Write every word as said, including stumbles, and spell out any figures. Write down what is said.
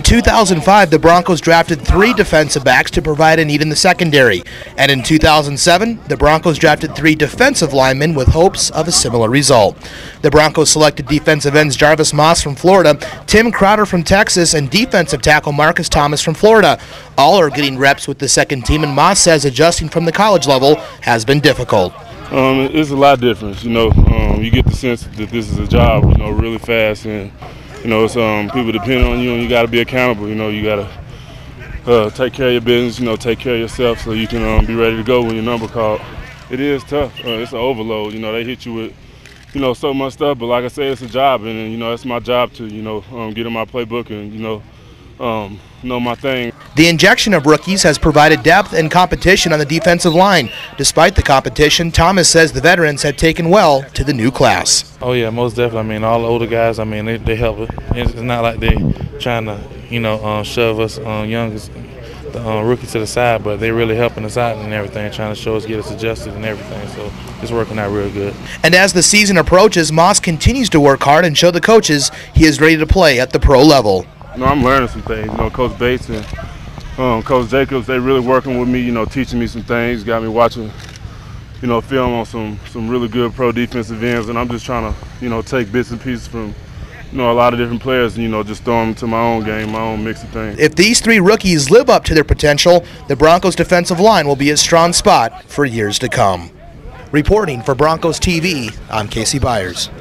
two thousand five, the Broncos drafted three defensive backs to provide a need in the secondary. And in two thousand seven, the Broncos drafted three defensive linemen with hopes of a similar result. The Broncos selected defensive ends Jarvis Moss from Florida, Tim Crowder from Texas, and defensive tackle Marcus Thomas from Florida. All are getting reps with the second team, and Moss says adjusting from the college level has been difficult. Um, it's a lot different, you know. Um, you get the sense that this is a job, you know, really fast, and you know, it's um, people depend on you, and you got to be accountable. You know, you got to uh, take care of your business, you know, take care of yourself, so you can um, be ready to go when your number called. It is tough. Uh, it's an overload. You know, they hit you with, you know, so much stuff. But like I said, it's a job, and, and you know, it's my job to, you know, um, get in my playbook and, you know, um, know my thing. The injection of rookies has provided depth and competition on the defensive line. Despite the competition, Thomas says the veterans have taken well to the new class. Oh yeah, most definitely. I mean, all the older guys, I mean, they, they help it. It's not like they trying to, you know, uh, shove us uh, youngest, the uh, rookies to the side, but they really helping us out and everything, trying to show us, get us adjusted and everything. So it's working out real good. And as the season approaches, Moss continues to work hard and show the coaches he is ready to play at the pro level. You know, I'm learning some things. You know, Coach Bates and um, Coach Jacobs, they really working with me, you know, teaching me some things, got me watching, you know, film on some, some really good pro defensive ends, and I'm just trying to, you know, take bits and pieces from, you know, a lot of different players and, you know, just throw them to my own game, my own mix of things. If these three rookies live up to their potential, the Broncos defensive line will be a strong spot for years to come. Reporting for Broncos T V, I'm Casey Byers.